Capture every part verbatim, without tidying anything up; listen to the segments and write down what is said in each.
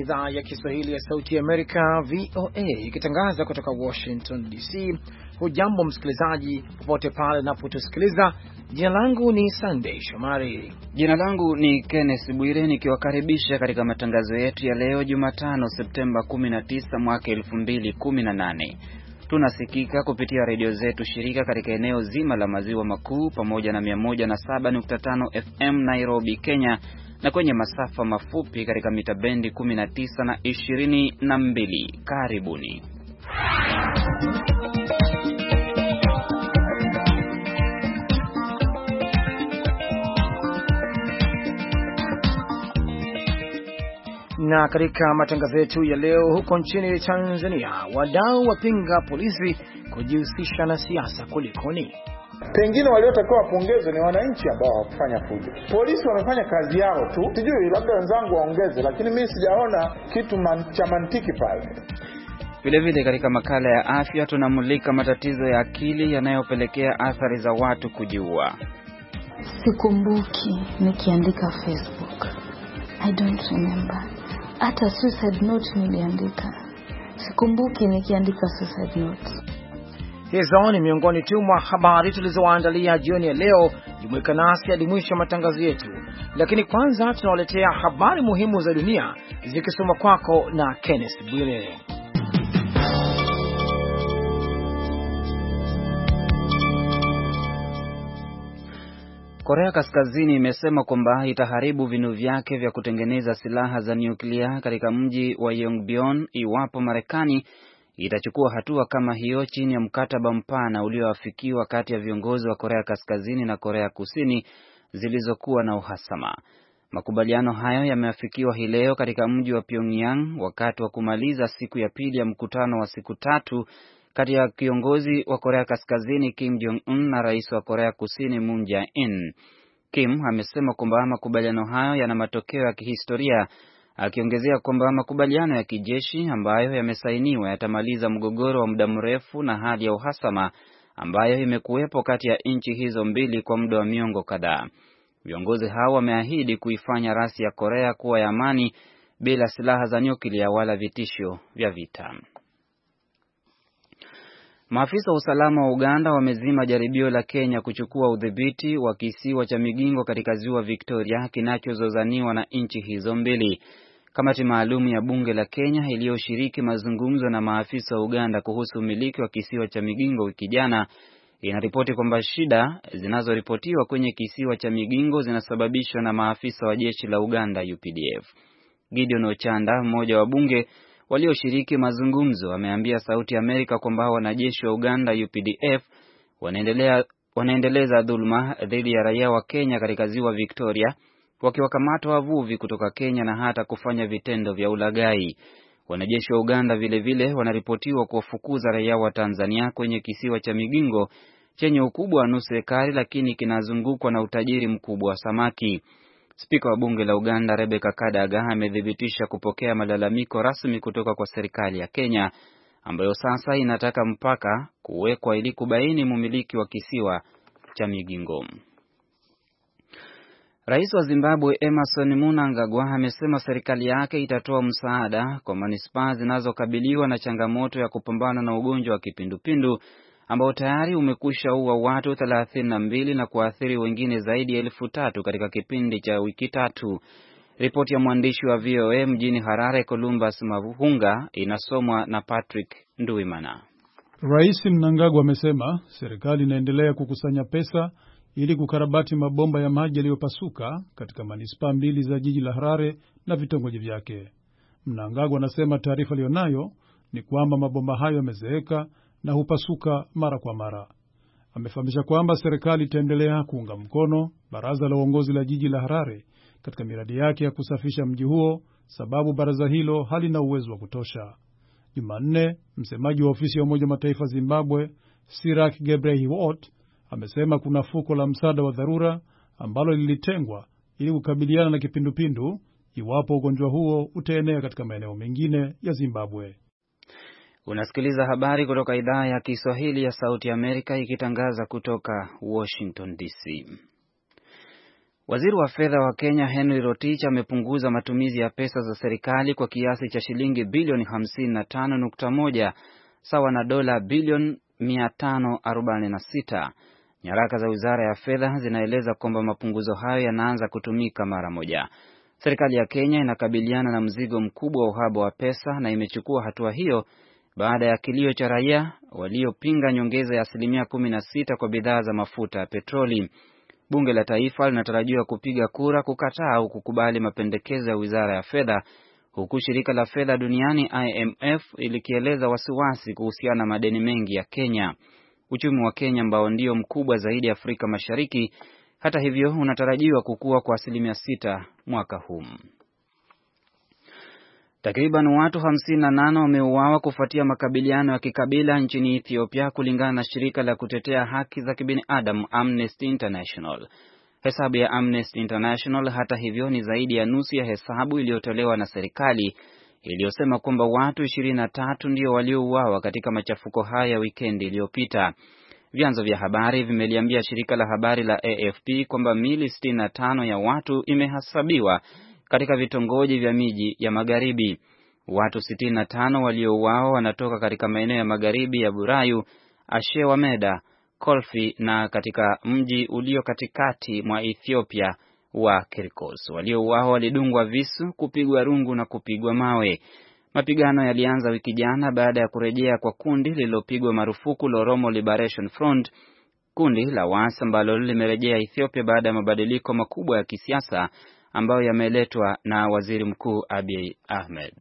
idhaa ya Kiswahili ya Sauti ya Amerika, V O A, ikitangaza kutoka Washington D C. Hujambo msikilizaji, popote pale unapotusikiliza. Jina langu ni Sunday Shomari. Jina langu ni Kenneth Bwire, nikiwakaribisha katika matangazo yetu ya leo Jumatano Septemba kumi na tisa mwaka elfu mbili kumi na nane. Tunasikika kupitia redio zetu shirika katika eneo zima la maziwa makuu pamoja na mia moja na saba nukta tano F M Nairobi, Kenya, na kwenye masafa mafupi katika mita bendi kumi na tisa na ishirini na mbili. Karibuni. Na katika matangazo yetu ya leo, huko nchini Tanzania, wadau wapinga polisi kujihusisha na siasa. Kulikoni? Pengine waliotakiwa wapongezwe ni wananchi ambao hawakufanya fujo. Polisi wamefanya kazi yao tu. Sijui labda wenzangu waongeze, lakini mimi sijaona kitu man, cha mantiki pale. Vile vile katika makala ya afya tunamulika matatizo ya akili yanayopelekea athari za watu kujiua. Sikumbuki nikiandika Facebook. I don't remember. Hata suicide note niliandika. Sikumbuki nikiandika suicide note. Hizo ni miongoni tu mwa habari tulizowaandalia jioni ya leo. Jumuika nasi hadi mwisho wa matangazo yetu. Lakini kwanza tunawaletea habari muhimu za dunia zikisoma kwako na Kenneth Bwire. Korea Kaskazini imesema kwamba itaharibu vinu vyake vya kutengeneza silaha za nyuklia katika mji wa Yongbyon iwapo Marekani itachukua hatua kama hiyo chini ya mkataba mpana ulioafikiwa kati ya viongozi wa Korea Kaskazini na Korea Kusini zilizokuwa na uhasama. Makubaliano hayo yameafikiwa hii leo katika mji wa Pyongyang wakati wa kumaliza siku ya pili ya mkutano wa siku tatu kati ya kiongozi wa Korea Kaskazini Kim Jong-un na rais wa Korea Kusini Moon Jae-in. Kim amesema kwamba makubaliano hayo yana matokeo ya kihistoria, akiongezea kwamba makubaliano ya kijeshi ambayo yamesainiwa yatamaliza mgogoro wa muda mrefu na hali ya uhasama ambayo imekuwepo kati ya nchi hizo mbili kwa muda wa miongo kadhaa. Viongozi hao wameahidi kuifanya rasi ya Korea kuwa ya amani bila silaha za nyuklia wala vitisho vya vita. Maafisa wa usalama wa Uganda wamezima jaribio la Kenya kuchukua udhibiti wa kisiwa cha Migingo katika ziwa Victoria kinachozozaniwa na nchi hizo mbili. Kamati maalum ya bunge la Kenya iliyoshiriki mazungumzo na maafisa wa Uganda kuhusu umiliki wa kisiwa cha Migingo wiki jana inaripoti kwamba shida zinazoripotiwa kwenye kisiwa cha Migingo zinasababishwa na maafisa wa jeshi la Uganda U P D F. Gideon Ochanda, mmoja wa bunge walioshiriki mazungumzo, ameambia Sauti ya Amerika kwamba wanajeshi wa Uganda U P D F wanaendelea wanaendeleza dhuluma dhidi ya raia wa Kenya katika ziwa Victoria, wakiwakamata wavuvi kutoka Kenya na hata kufanya vitendo vya ulaghai. Wanajeshi wa Uganda vile vile wanaripotiwa kuwafukuza raia wa Tanzania kwenye kisiwa cha Migingo chenye ukubwa wa nusu ekari lakini kinazungukwa na utajiri mkubwa wa samaki. Spika wa bunge la Uganda Rebecca Kadaga amedhibitisha kupokea malalamiko rasmi kutoka kwa serikali ya Kenya ambayo sasa inataka mpaka kuwekwa ili kubaini mumiliki wa kisiwa cha Migingo. Rais wa Zimbabwe Emmerson Mnangagwa amesema serikali yake itatoa msaada kwa manispaa zinazokabiliwa na changamoto ya kupambana na ugonjwa wa kipindupindu ambao tayari umekwisha ua watu thelathini na mbili na kuathiri wengine zaidi ya elfu tatu katika kipindi cha wiki tatu. Ripoti ya mwandishi wa V O A mjini Harare Columbus Mavunga inasomwa na Patrick Nduimana. Rais Mnangagwa amesema serikali inaendelea kukusanya pesa ili kukarabati mabomba ya maji yaliyopasuka katika manispaa mbili za jiji la Harare na vitongoji vyake. Mnangagwa anasema taarifa aliyonayo ni kwamba mabomba hayo yamezeeka na hupasuka mara kwa mara. Amefahamisha kwamba serikali itaendelea kuunga mkono baraza la uongozi la jiji la Harare katika miradi yake ya kusafisha mji huo, sababu baraza hilo halina uwezo wa kutosha. Jumanne, msemaji wa ofisi ya Umoja Mataifa Zimbabwe, Sirak Gebrehiwot, amesema kuna fuko la msaada wa dharura ambalo lilitengwa ili kukabiliana na kipindupindu iwapo ugonjwa huo utaenea katika maeneo mengine ya Zimbabwe. Unasikiliza habari kutoka idhaa ya Kiswahili ya Sauti ya Amerika ikitangaza kutoka Washington D C. Waziri wa fedha wa Kenya Henry Rotich amepunguza matumizi ya pesa za serikali kwa kiasi cha shilingi bilioni hamsini na tano nukta moja sawa na dola bilioni mia tano arobaini na sita. Nyaraka za Wizara ya Fedha zinaeleza kwamba mapunguzo hayo yanaanza kutumika mara moja. Serikali ya Kenya inakabiliana na mzigo mkubwa wa uhaba wa pesa na imechukua hatua hiyo baada ya kilio cha raia waliopinga nyongeza ya asilimia kumi na sita kwa bidhaa za mafuta ya petroli. Bunge la Taifa linatarajiwa kupiga kura kukataa au kukubali mapendekezo ya Wizara ya Fedha, huku shirika la fedha duniani I M F likieleza wasiwasi kuhusiana na madeni mengi ya Kenya. Uchumi wa Kenya ambao ndio mkubwa zaidi Afrika Mashariki, hata hivyo, unatarajiwa kukua kwa asilimia sita mwaka huu. Takriban watu hamsini na nane wameuawa kufuatia makabiliano ya kikabila nchini Ethiopia, kulingana na shirika la kutetea haki za kibinadamu Amnesty International. Hesabu ya Amnesty International, hata hivyo, ni zaidi ya nusu ya hesabu iliyotolewa na serikali, iliyosema kwamba watu ishirini na tatu ndio waliouawa katika machafuko haya wikendi iliyopita. Vyanzo vya habari vimeliambia shirika la habari la A F P kwamba miili sitini na tano ya watu imehesabiwa katika vitongoji vya miji ya magharibi. Watu sitini na tano waliouawa wanatoka katika maeneo ya magharibi ya Burayu, Ashewa Meda, Kolfi na katika mji ulio katikati mwa Ethiopia wa Kirkos. Waliouawa walidungwa visu, kupigwa rungu na kupigwa mawe. Mapigano yalianza wiki jana baada ya kurejea kwa kundi lililopigwa marufuku la Oromo Liberation Front, kundi la waasi ambalo limerejea Ethiopia baada ya mabadiliko makubwa ya kisiasa ambayo yameletwa na Waziri Mkuu Abiy Ahmed.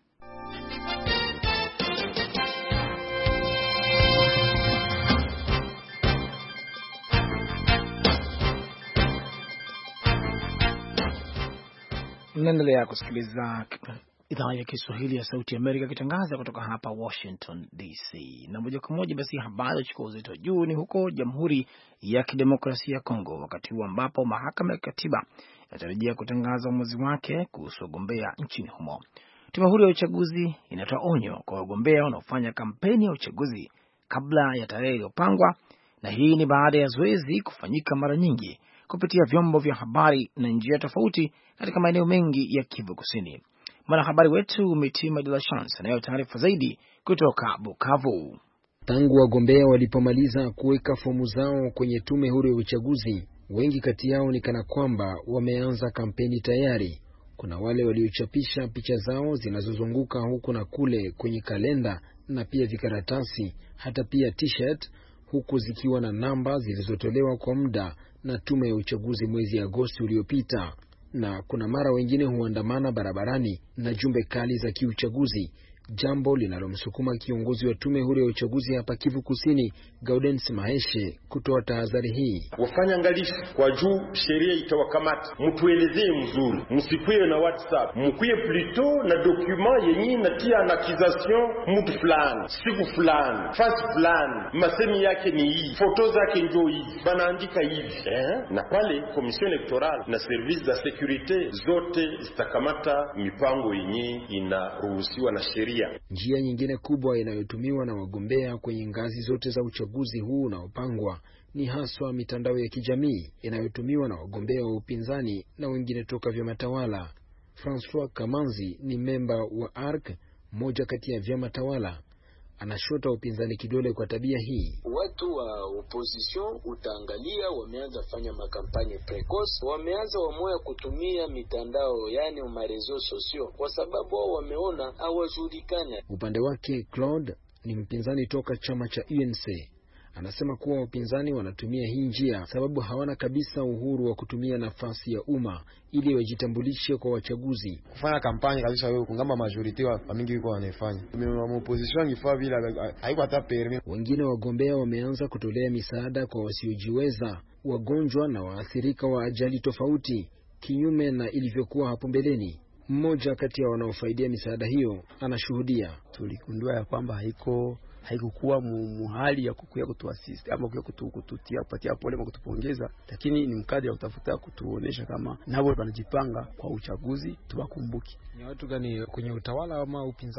Mnaendelea kusikiliza idhaa ya Kiswahili ya Sauti ya Amerika kitangaza kutoka hapa Washington D C. Na moja kwa moja basi habari chukua uzito juu ni huko Jamhuri ya Kidemokrasia ya Kongo, wakati huu ambapo mahakama ya katiba inatarajia kutangaza uamuzi wake kuhusu wagombea nchini humo. Tume huru ya uchaguzi inatoa onyo kwa wagombea wanaofanya kampeni ya uchaguzi kabla ya tarehe iliyopangwa, na hii ni baada ya zoezi kufanyika mara nyingi kupitia vyombo vya habari na njia tofauti katika maeneo mengi ya Kivu Kusini. Mwanahabari wetu Mitima de la Chance anayo taarifa zaidi kutoka Bukavu. Tangu wagombea walipomaliza kuweka fomu zao kwenye tume huru ya uchaguzi, wengi kati yao ni kana kwamba wameanza kampeni tayari. Kuna wale waliochapisha picha zao zinazozunguka huku na kule kwenye kalenda na pia vikaratasi, hata pia t-shirt, huku zikiwa na namba zilizotolewa kwa muda na tume ya uchaguzi mwezi Agosti uliopita. Na kuna mara wengine huandamana barabarani na jumbe kali za kiuchaguzi, jambo linalomsukuma kiongozi wa tume huru ya uchaguzi hapa Kivu Kusini, Gaudens Maeshe, kutoa tahadhari hii. Wafanya angalifu kwa juu sheria itawakamata. Mtuelezee mzuri, msikuye na WhatsApp, mkuye plutôt na document yenye natia na accusation mtu fulani, siku fulani, fasi fulani, masemi yake ni hii, foto zake njoo hii, banaandika hivi eh? Na pale commission electorale na service za securite zote zitakamata mipango yenye inaruhusiwa na sheria. Njia nyingine kubwa inayotumiwa na wagombea kwenye ngazi zote za uchaguzi huu unaopangwa ni haswa mitandao ya kijamii inayotumiwa na wagombea wa upinzani na wengine toka vyama tawala. François Kamanzi ni memba wa A R C, moja kati ya vyama tawala. Anashota upinzani kidole kwa tabia hii. Watu wa opposition utaangalia wameanza fanya makampanye precoce, wameanza wamoya kutumia mitandao yani marezo sosio kwa sababu wao wameona hawajulikana. Upande wake Claude ni mpinzani toka chama cha U N C. Anasema kuwa wapinzani wanatumia hii njia sababu hawana kabisa uhuru wa kutumia nafasi ya umma ili wajitambulishe kwa wachaguzi. Kufanya kampani kabisa wewe kungamba majority wa mingi yuko wanafanya. Mimi opposition ifaa bila haiko hata permis. Wengine wagombea wameanza kutolea misaada kwa wasiojiweza, wagonjwa na waathirika wa ajali tofauti, kinyume na ilivyokuwa hapo mbeleni. Mmoja kati ya wanaofaidia misaada hiyo anashuhudia. Tulikundua ya kwamba haiko haikukuwa muhali ya kukuya kutuasist ama kuya kutu, kututia kupatia pole ama kutupongeza, lakini ni mkadi ya kutafuta kutuonesha kama nabo wanajipanga kwa uchaguzi tuwakumbuki. Ni watu gani kwenye utawala ama upinzani?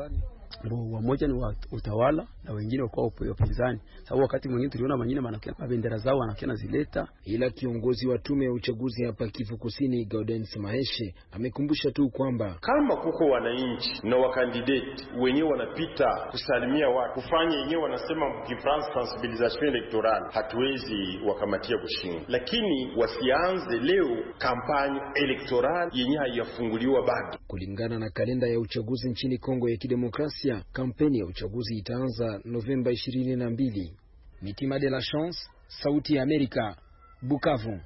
wamoja ni wa utawala na wengine wako upinzani. Sababu wakati mwingine tuliona wengine mabendera zao wanakiana zileta. Ila kiongozi wa tume ya uchaguzi hapa Kivu Kusini Gaudens Maheshe amekumbusha tu kwamba kama kuko wananchi na wakandidate wenyewe wanapita kusalimia watu kufanya yenyewe wanasema mkifrance sensibilisation electorale, hatuwezi wakamatia kushinda, lakini wasianze leo kampanya electorale yenyewe haifunguliwa bado. Kulingana na kalenda ya uchaguzi nchini Kongo ya Kidemokrasia, kampeni ya uchaguzi itaanza Novemba ishirini na mbili. Mitima de la Chance, Sauti ya Amerika, Bukavu.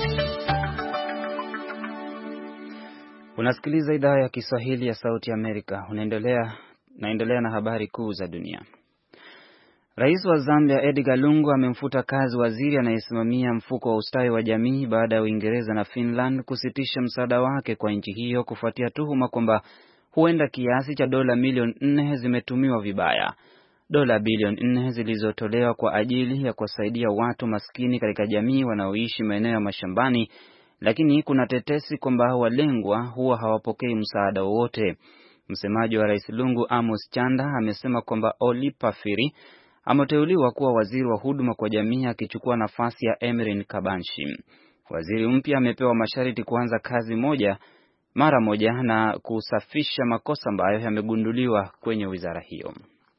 Unasikiliza idhaa ya Kiswahili ya Sauti ya Amerika. Unaendelea naendelea na habari kuu za dunia. Rais wa Zambia Edgar Lungu amemfuta kazi waziri anayesimamia mfuko wa ustawi wa jamii baada ya Uingereza na Finland kusitisha msaada wake kwa nchi hiyo kufuatia tuhuma kwamba huenda kiasi cha dola milioni nne zimetumiwa vibaya. Dola bilioni nne zilizotolewa kwa ajili ya kuwasaidia watu maskini katika jamii wanaoishi maeneo ya mashambani, lakini kuna tetesi kwamba walengwa huwa hawapokei msaada wowote. Msemaji wa Rais Lungu Amos Chanda amesema kwamba Oli Pafiri ameteuliwa kuwa waziri wa huduma kwa jamii akichukua nafasi ya Emerin Kabanshi. Waziri mpya amepewa masharti kuanza kazi moja mara moja na kusafisha makosa ambayo yamegunduliwa kwenye wizara hiyo.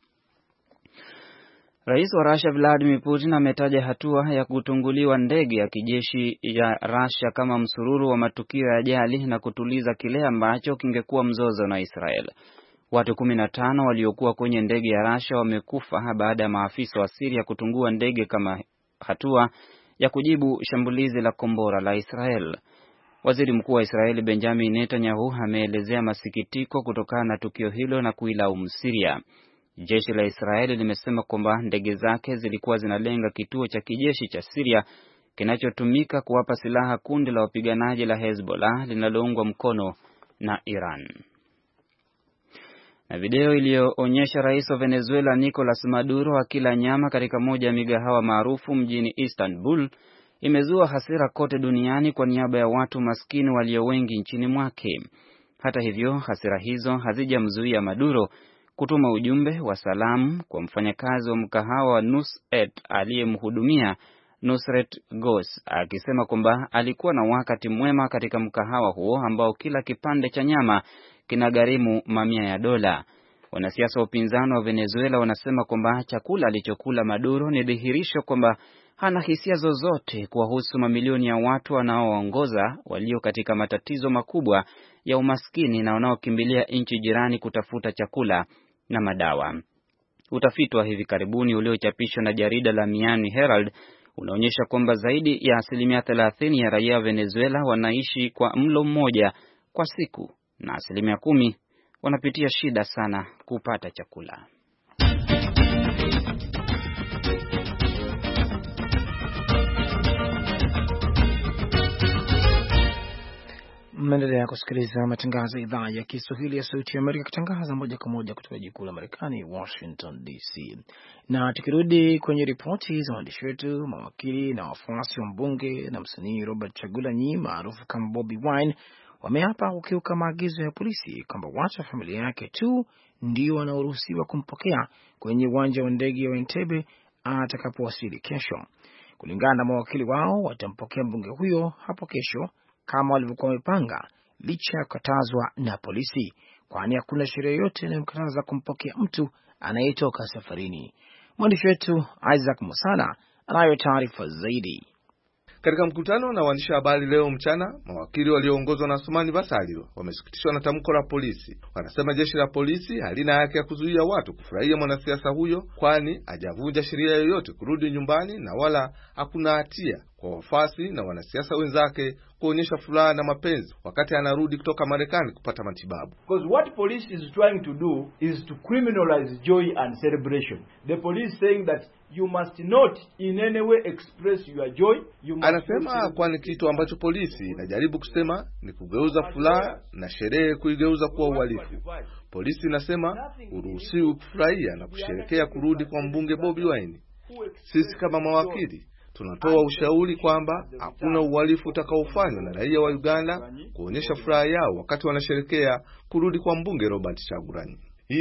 Rais wa Russia Vladimir Putin ametaja hatua ya kutunguliwa ndege ya kijeshi ya Russia kama msururu wa matukio ya ajali na kutuliza kile ambacho kingekuwa mzozo na Israel. Watu kumi na tano waliokuwa kwenye ndege ya Russia wamekufa baada ya maafisa wa Syria kutungua ndege kama hatua ya kujibu shambulizi la kombora la Israel. Waziri Mkuu wa Israeli Benjamin Netanyahu ameelezea masikitiko kutokana na tukio hilo na kuilaumu Syria. Jeshi la Israeli limesema kwamba ndege zake zilikuwa zinalenga kituo cha kijeshi cha Syria kinachotumika kuwapa silaha kundi la wapiganaji la Hezbollah linaloungwa mkono na Iran. Na video iliyoonyesha rais wa Venezuela Nicolas Maduro akila nyama katika moja ya migahawa maarufu mjini Istanbul imezua hasira kote duniani kwa niaba ya watu maskini walio wengi nchini mwake. Hata hivyo, hasira hizo hazijamzuia Maduro kutuma ujumbe wa salamu kwa mfanyakazi wa mkahawa wa Nusret aliyemhudumia, Nusret Gos, akisema kwamba alikuwa na wakati mwema katika mkahawa huo ambao kila kipande cha nyama kinagharimu mamia ya dola. Wanasiasa wa upinzani wa Venezuela wanasema kwamba chakula alichokula Maduro ni dhihirisho kwamba hana hisia zozote kuhusu mamilioni ya watu wanaoongoza walio katika matatizo makubwa ya umaskini na wanaokimbilia nchi jirani kutafuta chakula na madawa. Utafiti wa hivi karibuni uliochapishwa na jarida la Miami Herald unaonyesha kwamba zaidi ya asilimia thelathini ya raia wa Venezuela wanaishi kwa mlo mmoja kwa siku na asilimia kumi wanapitia shida sana kupata chakula. Mnaendelea kusikiliza matangazo ya idhaa ya Kiswahili ya Sauti ya Amerika kutangaza moja kwa moja kutoka jiji kuu la Marekani, Washington D C. Na tukirudi kwenye ripoti za waandishi wetu, mawakili na wafuasi wa mbunge na msanii Robert Chagulanyi maarufu kama Bobby Wine wameapa kukiuka maagizo ya polisi kwamba watu wa familia yake tu ndio wanaoruhusiwa kumpokea kwenye uwanja wa ndege wa Entebbe atakapowasili kesho. Kulingana na mawakili wao, watampokea mbunge huyo hapo kesho kama walivyokuwa wamepanga, licha ya kukatazwa na polisi, kwani hakuna sheria yoyote inayomkataza kumpokea mtu anayetoka safarini. Mwandishi wetu Isaac Musana anayo taarifa zaidi. Katika mkutano na waandishi wa habari leo mchana, mawakili walioongozwa na Sumani Basaliro wamesikitishwa na tamko la polisi. Wanasema jeshi la polisi halina haki ya kuzuia watu kufurahia mwanasiasa huyo, kwani hajavunja sheria yoyote kurudi nyumbani na wala hakuna hatia kwa wafasi na wanasiasa wenzake kuonyesha furaha na mapenzi wakati anarudi kutoka Marekani kupata matibabu. Because what police is trying to do is to criminalize joy and celebration. The police saying that you must not in any way express your joy. You must. Anasema kwani kitu ambacho polisi inajaribu kusema ni kugeuza furaha na sherehe kuigeuza kuwa uhalifu. Polisi inasema uruhusiwi kufurahia na kusherekea kurudi kwa mbunge Bobby Wine. Sisi kama mawakili tunatoa ushauri kwamba hakuna uhalifu utakaofanywa na raia wa Uganda kuonyesha furaha yao wakati wanasherekea kurudi kwa mbunge Robert Chagulanyi. Ila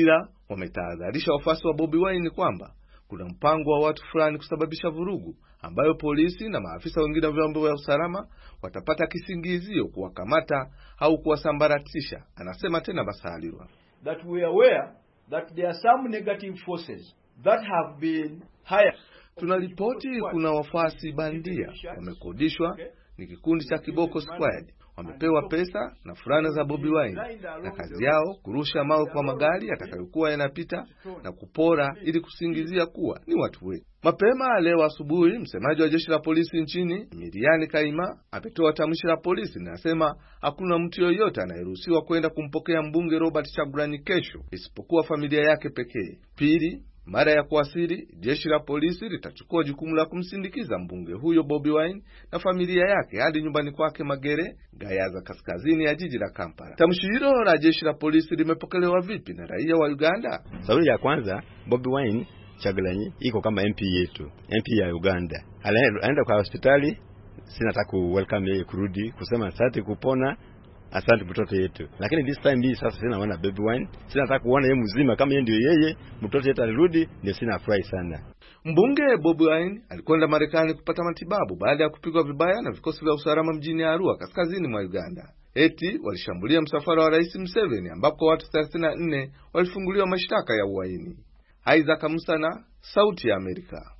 wametahadharisha wafuasi wa Bobi Wine kwamba kuna mpango wa watu fulani kusababisha vurugu ambayo polisi na maafisa wengine wa vyombo vya usalama watapata kisingizio kuwakamata au kuwasambaratisha. Anasema tena Basalirwa, that we are aware that there are some negative forces that have been hired. Tunaripoti kuna wafuasi bandia wamekodishwa, ni kikundi cha Kiboko Squad, wamepewa pesa na fulana za Bobi Wine, na kazi yao kurusha mawe kwa magari yatakayokuwa yanapita na kupora ili kusingizia kuwa ni watu wetu. Mapema leo asubuhi, msemaji wa jeshi la polisi nchini Miriam Kaima ametoa tamshi la polisi na anasema hakuna mtu yoyote anayeruhusiwa kwenda kumpokea mbunge Robert Chagulanyi kesho isipokuwa familia yake pekee. Pili, mara ya kuwasili, jeshi la polisi litachukua jukumu la kumsindikiza mbunge huyo Bobi Wine na familia yake hadi nyumbani kwake Magere, Gayaza kaskazini ya jiji la Kampala. Tamshi hilo la jeshi la polisi limepokelewa vipi na raia wa Uganda? Sababu ya kwanza, Bobi Wine Chagulanyi iko kama M P yetu, M P ya Uganda. Anaenda kwa hospitali, sinataka welcome yeye kurudi kusema asante kupona, asante mtoto yetu. Lakini this time hii sasa sina wana Bobi Wine, sina nataka kuona yeye mzima kama yeye ndio yeye, mtoto yetu alirudi, ndio sina afurahi sana. Mbunge Bobi Wine alikwenda Marekani kupata matibabu baada ya kupigwa vibaya na vikosi vya usalama mjini Arua kaskazini mwa Uganda. Eti walishambulia msafara wa Rais Museveni ambapo watu thelathini na nne walifunguliwa mashtaka ya uhaini. Isaac Musana, Sauti ya Amerika.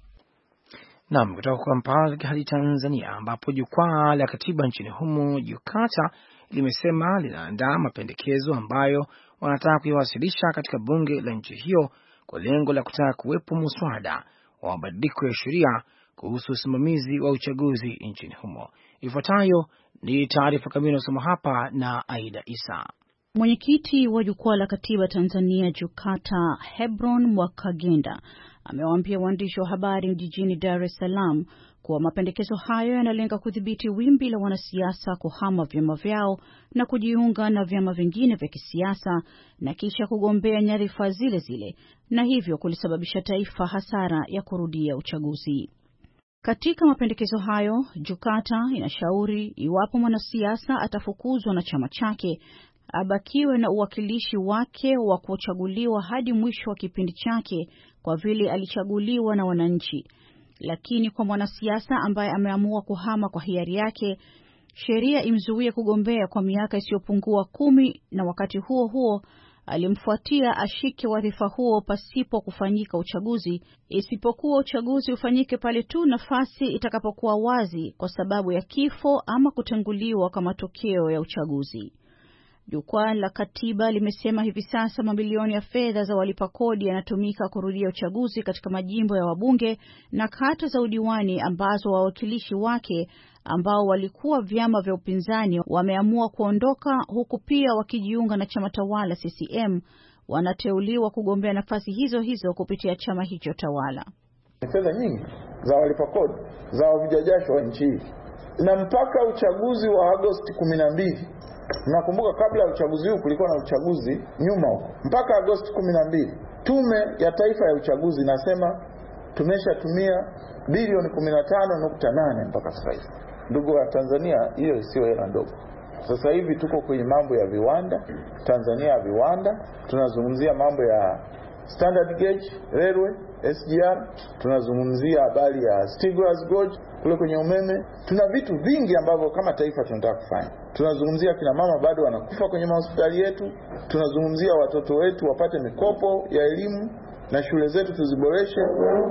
Naam, kutoka Kampala hadi Tanzania ambapo jukwaa la katiba nchini humo Jukata limesema linaandaa mapendekezo ambayo wanataka kuiwasilisha katika bunge la nchi hiyo kwa lengo la kutaka kuwepo muswada wa mabadiliko ya sheria kuhusu usimamizi wa uchaguzi nchini humo. Ifuatayo ni taarifa kamili inasoma hapa na Aida Isa. Mwenyekiti wa jukwaa la katiba Tanzania Jukata, Hebron Mwakagenda, amewaambia waandishi wa habari jijini Dar es Salaam kuwa mapendekezo hayo yanalenga kudhibiti wimbi la wanasiasa kuhama vyama vyao na kujiunga na vyama vingine vya kisiasa na kisha kugombea nyadhifa zile zile, na hivyo kulisababisha taifa hasara ya kurudia uchaguzi. Katika mapendekezo hayo, Jukata inashauri iwapo mwanasiasa atafukuzwa na chama chake, abakiwe na uwakilishi wake wa kuchaguliwa hadi mwisho wa kipindi chake kwa vile alichaguliwa na wananchi. Lakini kwa mwanasiasa ambaye ameamua kuhama kwa hiari yake, sheria imzuie kugombea kwa miaka isiyopungua kumi, na wakati huo huo alimfuatia ashike wadhifa huo pasipo kufanyika uchaguzi, isipokuwa uchaguzi ufanyike pale tu nafasi itakapokuwa wazi kwa sababu ya kifo ama kutenguliwa kwa matokeo ya uchaguzi. Jukwaa la katiba limesema hivi sasa mabilioni ya fedha za walipa kodi yanatumika kurudia uchaguzi katika majimbo ya wabunge na kata za udiwani ambazo wawakilishi wake ambao walikuwa vyama vya upinzani wameamua kuondoka, huku pia wakijiunga na chama tawala C C M wanateuliwa kugombea nafasi hizo hizo kupitia chama hicho tawala. Fedha nyingi za walipa kodi za wavijajasho wa nchi na mpaka uchaguzi wa Agosti kumi na mbili. Nakumbuka kabla ya uchaguzi huu kulikuwa na uchaguzi nyuma huko. Mpaka Agosti kumi na mbili Tume ya Taifa ya Uchaguzi nasema tumeshatumia bilioni kumi na tano nukta nane mpaka sasa hivi. Ndugu wa Tanzania, hiyo sio hela ndogo. Sasa hivi tuko kwenye mambo ya viwanda, Tanzania ya viwanda, tunazungumzia mambo ya standard gauge railway S G R, tunazungumzia habari ya Stigler's Gorge kule kwenye umeme. Tuna vitu vingi ambavyo kama taifa tunataka kufanya. Tunazungumzia kina mama bado wanakufa kwenye hospitali yetu, tunazungumzia watoto wetu wapate mikopo ya elimu na shule zetu tuziboreshe.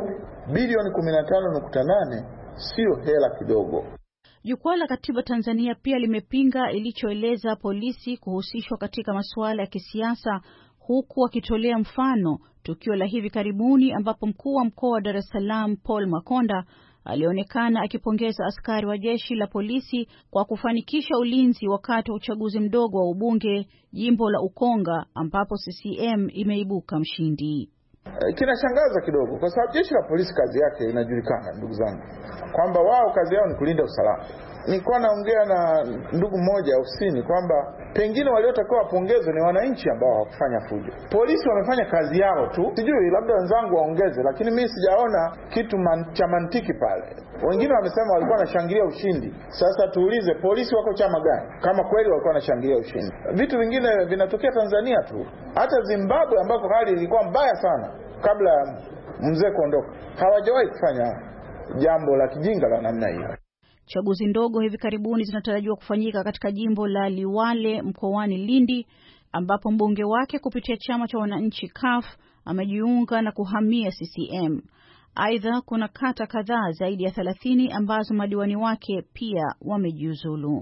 Bilioni kumi na tano nukta nane sio hela kidogo. Jukwaa la Katiba Tanzania pia limepinga ilichoeleza polisi kuhusishwa katika masuala ya kisiasa, huku wakitolea mfano tukio la hivi karibuni ambapo mkuu wa mkoa wa Dar es Salaam Paul Makonda alionekana akipongeza askari wa jeshi la polisi kwa kufanikisha ulinzi wakati wa uchaguzi mdogo wa ubunge jimbo la Ukonga ambapo C C M imeibuka mshindi. Kinashangaza kidogo kwa sababu jeshi la polisi kazi yake inajulikana, ndugu zangu, kwamba wao kazi yao ni kulinda usalama. Nilikuwa naongea na ndugu mmoja ofisini kwamba pengine waliotakiwa wapongezwe ni wananchi ambao hawakufanya fujo. Polisi wamefanya kazi yao tu. Sijui labda wenzangu waongeze, lakini mimi sijaona kitu man, cha mantiki pale. Wengine wamesema walikuwa wanashangilia ushindi. Sasa tuulize, polisi wako chama gani kama kweli walikuwa wanashangilia ushindi? Vitu vingine vinatokea Tanzania tu. Hata Zimbabwe ambako hali ilikuwa mbaya sana kabla ya mzee kuondoka, hawajawahi kufanya jambo la kijinga la namna hiyo. Chaguzi ndogo hivi karibuni zinatarajiwa kufanyika katika jimbo la Liwale mkoani Lindi, ambapo mbunge wake kupitia chama cha wananchi C U F amejiunga na kuhamia C C M. Aidha, kuna kata kadhaa zaidi ya thelathini ambazo madiwani wake pia wamejiuzulu.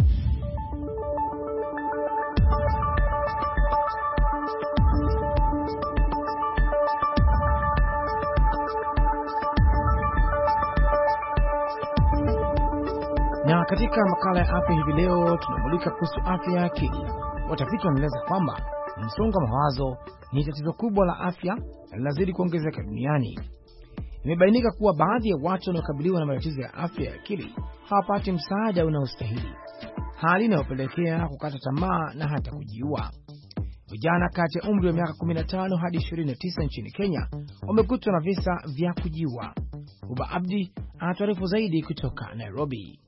Na katika makala ya afya hivi leo tunamulika kuhusu afya ya akili. Watafiti wanaeleza kwamba msongo wa mawazo ni tatizo kubwa la afya na linazidi kuongezeka duniani. Imebainika kuwa baadhi ya watu wanaokabiliwa na matatizo ya afya ya akili hawapati msaada unaostahili, hali inayopelekea kukata tamaa na hata kujiua. Vijana kati ya umri wa miaka kumi na tano hadi ishirini na tisa nchini Kenya wamekutwa na visa vya kujiua. Uba Abdi anatuarifu zaidi kutoka Nairobi.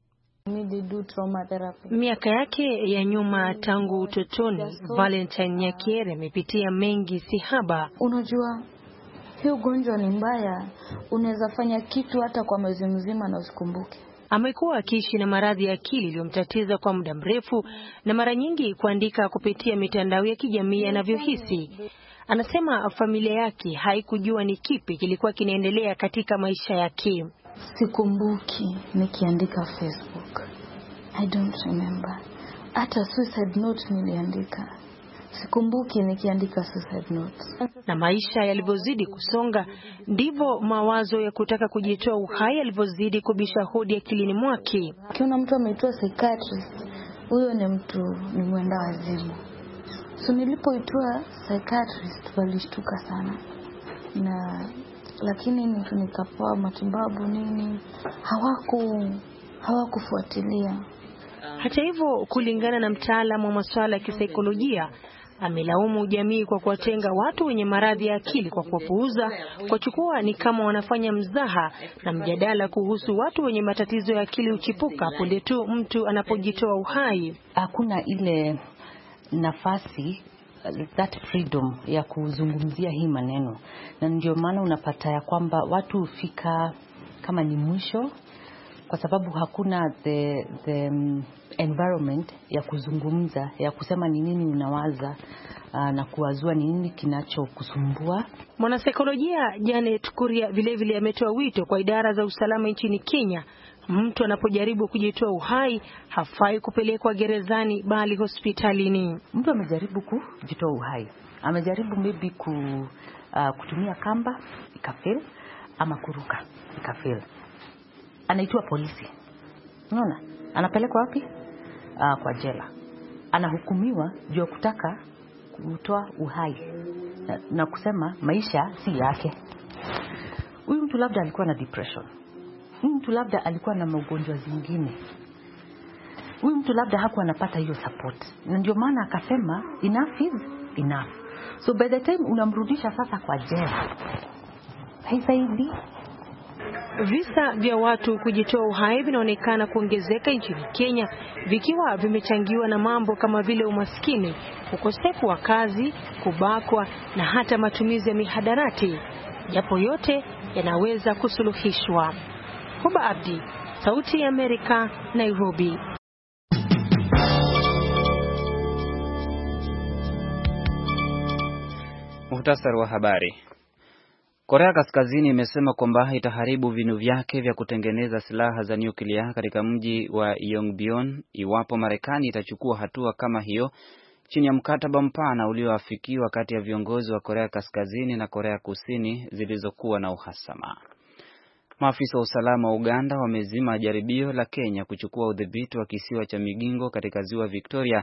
Miaka yake ya nyuma tangu utotoni, Valentine Nyakiere amepitia mengi si haba. Unajua, hii ugonjwa ni mbaya, unaweza fanya kitu hata kwa mwezi mzima na usikumbuke. Amekuwa akiishi na maradhi ya akili iliyomtatiza kwa muda mrefu na mara nyingi kuandika kupitia mitandao ya kijamii anavyohisi. Anasema familia yake haikujua ni kipi kilikuwa kinaendelea katika maisha yake. Sikumbuki nikiandika Facebook. I don't remember. Hata suicide note niliandika. Sikumbuki nikiandika suicide note. Na maisha yalivyozidi kusonga, ndivyo mawazo ya kutaka kujitoa uhai yalivyozidi kubisha hodi akilini mwake. Kiona mtu ameitwa psychiatrist, huyo ni mtu ni mwenda wazimu. So nilipoitwa psychiatrist walishtuka sana. Na lakini mtu nikapewa matibabu nini, hawaku hawakufuatilia. Hata hivyo, kulingana na mtaalamu wa masuala ya kisaikolojia, amelaumu jamii kwa kuwatenga watu wenye maradhi ya akili kwa kuwapuuza, kwa chukua ni kama wanafanya mzaha, na mjadala kuhusu watu wenye matatizo ya akili uchipuka punde tu mtu anapojitoa uhai. Hakuna ile nafasi, that freedom ya kuzungumzia hii maneno, na ndio maana unapata ya kwamba watu hufika kama ni mwisho, kwa sababu hakuna the the environment ya kuzungumza, ya kusema ni nini unawaza uh, na kuwazua ni nini kinachokusumbua. Mwanasaikolojia Janet Kuria vile vile ametoa wito kwa idara za usalama nchini Kenya. Mtu anapojaribu kujitoa uhai hafai kupelekwa gerezani bali hospitalini. Mtu amejaribu kujitoa uhai, amejaribu maybe ku, uh, kutumia kamba ikafeli, ama kuruka ikafeli, anaitwa polisi. Unaona? Anapelekwa wapi? Uh, kwa jela. Anahukumiwa juu kutaka kutoa uhai na, na kusema maisha si yake. Huyu mtu labda alikuwa na depression. Huyu mtu labda alikuwa na magonjwa zingine. Huyu mtu labda hakuwa anapata hiyo support. Na ndio maana akasema enough is enough. So by the time unamrudisha sasa kwa jela, haisaidi. Visa vya watu kujitoa uhai vinaonekana kuongezeka nchini Kenya, vikiwa vimechangiwa na mambo kama vile umaskini, ukosefu wa kazi, kubakwa na hata matumizi ya mihadarati. Japo yote yanaweza kusuluhishwa. Huba Abdi, Sauti ya Amerika, Nairobi. Muhtasari wa habari. Korea Kaskazini imesema kwamba itaharibu vinu vyake vya kutengeneza silaha za nyuklia katika mji wa Yongbyon iwapo Marekani itachukua hatua kama hiyo chini ya mkataba mpana ulioafikiwa kati ya viongozi wa Korea Kaskazini na Korea Kusini zilizokuwa na uhasama. Maafisa wa usalama wa Uganda wamezima jaribio la Kenya kuchukua udhibiti wa kisiwa cha Migingo katika ziwa Victoria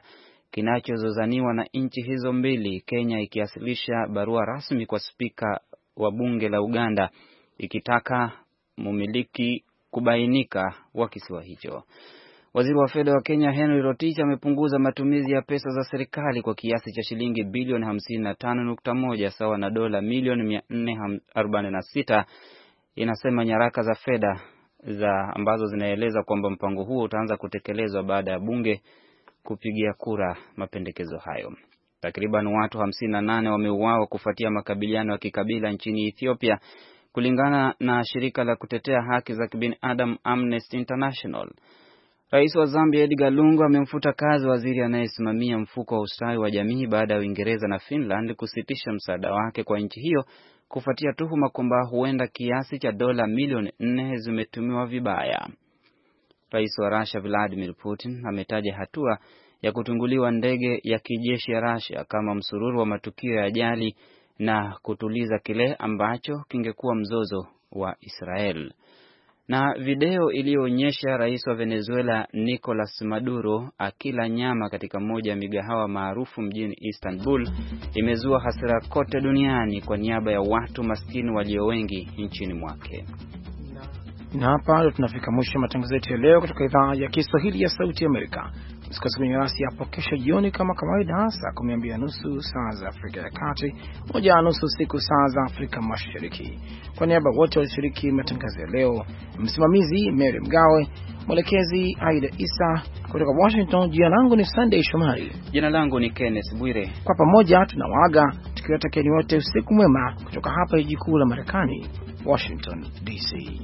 kinachozozaniwa na nchi hizo mbili, Kenya ikiwasilisha barua rasmi kwa spika wa bunge la Uganda ikitaka mumiliki kubainika wa kisiwa hicho. Waziri wa fedha wa Kenya Henry Rotich amepunguza matumizi ya pesa za serikali kwa kiasi cha shilingi bilioni hamsini na tano nukta moja sawa na dola milioni mia nne arobaini na sita, inasema nyaraka za fedha za ambazo zinaeleza kwamba mpango huo utaanza kutekelezwa baada ya bunge kupigia kura mapendekezo hayo. Takriban watu hamsini na nane wameuawa kufuatia makabiliano ya kikabila nchini Ethiopia, kulingana na shirika la kutetea haki za kibinadamu Amnesty International. Rais wa Zambia Edgar Lungu amemfuta kazi waziri anayesimamia mfuko wa ustawi wa jamii baada ya Uingereza na Finland kusitisha msaada wake kwa nchi hiyo kufuatia tuhuma kwamba huenda kiasi cha dola milioni nne zimetumiwa vibaya. Rais wa Russia Vladimir Putin ametaja hatua ya kutunguliwa ndege ya kijeshi ya Russia kama msururu wa matukio ya ajali na kutuliza kile ambacho kingekuwa mzozo wa Israel. Na video iliyoonyesha rais wa Venezuela Nicolas Maduro akila nyama katika moja ya migahawa maarufu mjini Istanbul imezua hasira kote duniani kwa niaba ya watu maskini walio wengi nchini mwake. Na hapa ndo tunafika mwisho matangazo yetu ya leo kutoka idhaa ya Kiswahili ya Sauti ya Amerika. Msikose kujiunga nasi hapo kesho jioni kama kawaida saa kumi na mbili na nusu saa za Afrika ya Kati, moja na nusu usiku saa za Afrika Mashariki. Kwa niaba wote walioshiriki matangazo ya leo, msimamizi Mary Mgawe, mwelekezi Aida Isa, kutoka Washington, jina langu ni Sunday Shomari. Jina langu ni Kenneth Bwire. Kwa pamoja tunawaaga tukiwatakieni wote usiku mwema kutoka hapa jiji kuu la Marekani, Washington D C.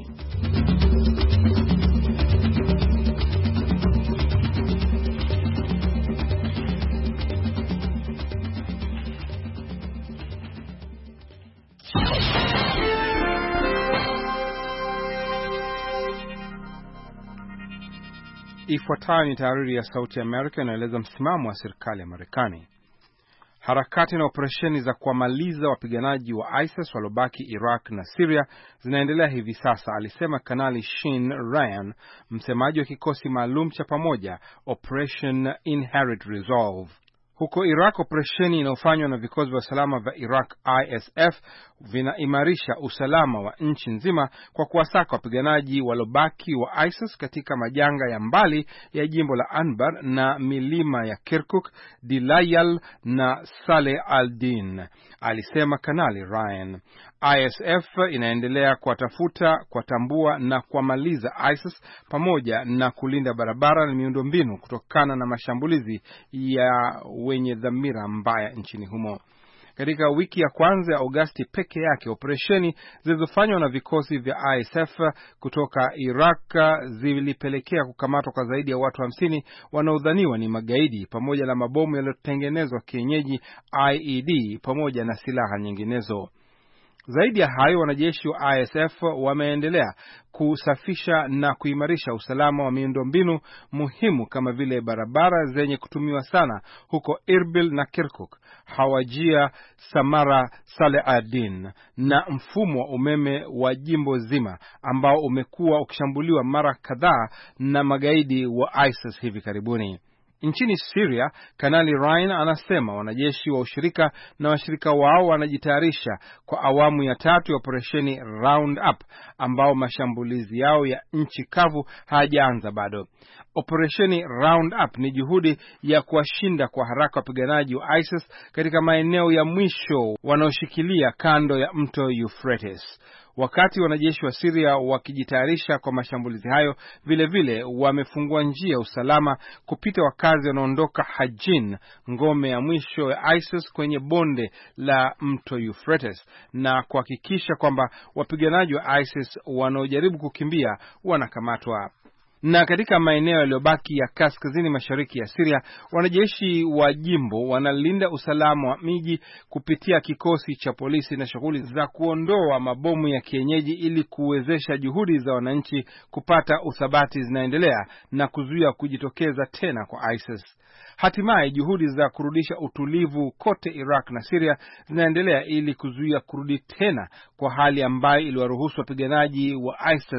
Ifuatayo ni tahariri ya Sauti ya Amerika inaeleza msimamo wa serikali ya Marekani. Harakati na operesheni za kuwamaliza wapiganaji wa ISIS walobaki Iraq na Syria zinaendelea hivi sasa, alisema Kanali Shin Ryan, msemaji wa kikosi maalum cha pamoja Operation Inherent Resolve. Huko Iraq, operesheni inayofanywa na vikosi vya usalama vya Iraq I S F vinaimarisha usalama wa nchi nzima kwa kuwasaka wapiganaji walobaki wa ISIS katika majanga ya mbali ya jimbo la Anbar na milima ya Kirkuk, Dilayal na Saleh al-Din, alisema Kanali Ryan. I S F inaendelea kuwatafuta, kuwatambua na kuwamaliza ISIS pamoja na kulinda barabara na miundombinu kutokana na mashambulizi ya wenye dhamira mbaya nchini humo. Katika wiki ya kwanza ya Agosti peke yake, operesheni zilizofanywa na vikosi vya I S F kutoka Iraq zilipelekea kukamatwa kwa zaidi ya watu hamsini wanaodhaniwa ni magaidi pamoja na mabomu yaliyotengenezwa kienyeji I E D pamoja na silaha nyinginezo. Zaidi ya hayo, wanajeshi wa I S F wameendelea kusafisha na kuimarisha usalama wa miundombinu muhimu kama vile barabara zenye kutumiwa sana huko Irbil na Kirkuk, Hawajia, Samara, Saleh ad-Din na mfumo wa umeme wa jimbo zima ambao umekuwa ukishambuliwa mara kadhaa na magaidi wa ISIS hivi karibuni. Nchini Syria, Kanali Ryan anasema wanajeshi wa ushirika na washirika wao wanajitayarisha kwa awamu ya tatu ya operesheni Round Up ambao mashambulizi yao ya nchi kavu hayajaanza bado. Operesheni Round Up ni juhudi ya kuwashinda kwa haraka wapiganaji wa ISIS katika maeneo ya mwisho wanaoshikilia kando ya mto Euphrates. Wakati wanajeshi wa Syria wakijitayarisha kwa mashambulizi hayo, vile vile wamefungua njia usalama kupita wakazi wanaondoka Hajin, ngome ya mwisho ya ISIS kwenye bonde la mto Euphrates, na kuhakikisha kwamba wapiganaji wa ISIS wanaojaribu kukimbia wanakamatwa. Na katika maeneo yaliyobaki ya kaskazini mashariki ya Syria, wanajeshi wa jimbo wanalinda usalama wa miji kupitia kikosi cha polisi na shughuli za kuondoa mabomu ya kienyeji ili kuwezesha juhudi za wananchi kupata uthabati zinaendelea na kuzuia kujitokeza tena kwa ISIS. Hatimaye juhudi za kurudisha utulivu kote Iraq na Syria zinaendelea ili kuzuia kurudi tena kwa hali ambayo iliwaruhusu wapiganaji wa ISIS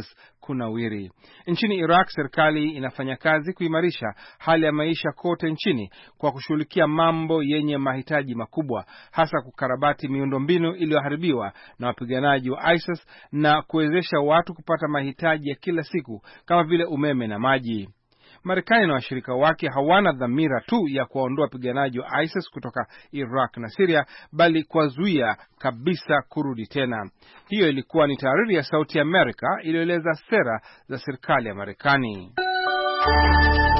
kunawiri. Nchini Iraq, serikali inafanya kazi kuimarisha hali ya maisha kote nchini kwa kushughulikia mambo yenye mahitaji makubwa, hasa kukarabati miundombinu iliyoharibiwa na wapiganaji wa ISIS na kuwezesha watu kupata mahitaji ya kila siku kama vile umeme na maji. Marekani na washirika wake hawana dhamira tu ya kuwaondoa wapiganaji wa ISIS kutoka Iraq na Syria, bali kuwazuia kabisa kurudi tena. Hiyo ilikuwa ni tahariri ya Sauti ya Amerika iliyoeleza sera za serikali ya Marekani.